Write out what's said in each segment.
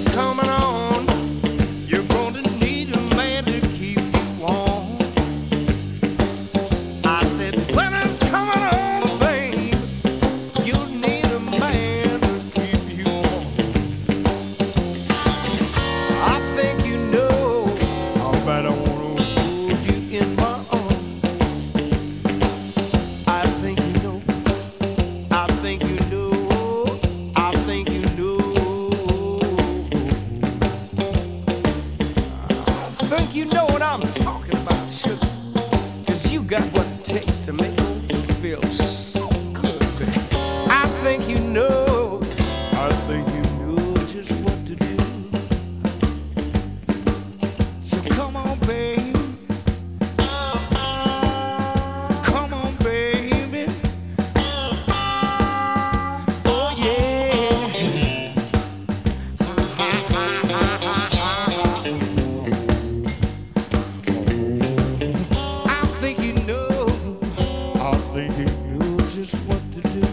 coming on, you're gonna need a man to keep you warm. I said, winter's coming on, babe. You'll need a man to keep you warm. I think you know how bad I wanna hold you in my arms. I think you know. I think you know. I think you know. I think you know what I'm talking about, sugar. 'Cause you got what it takes to make you feel so good, baby. I think you know. I think you know just what to do. So come on, baby. Come on, baby. Oh, yeah. I think you know. I think you know just what to do.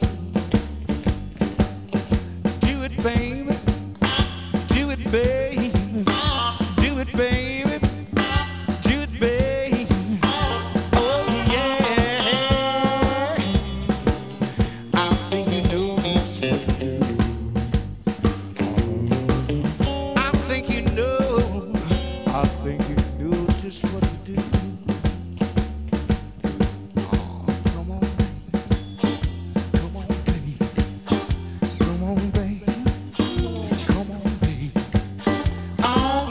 Do it, baby. Do it, baby. Do it, baby. Do it, baby. Oh, yeah. I think you know just what to do. I think you know. I think you know just what to do. Oh, come on, baby. Come on, baby. Come on, baby. Come on, baby. Oh,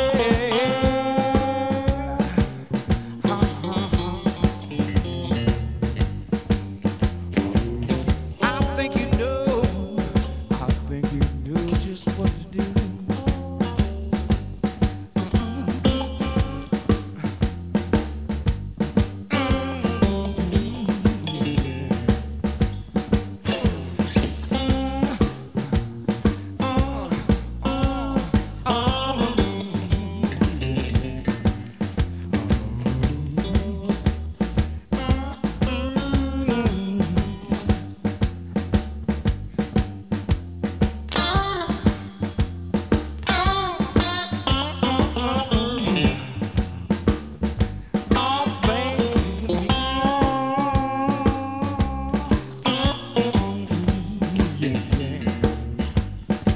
yeah. I think you know. I think you know just what to do.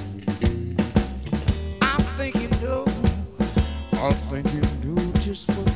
I think you know just what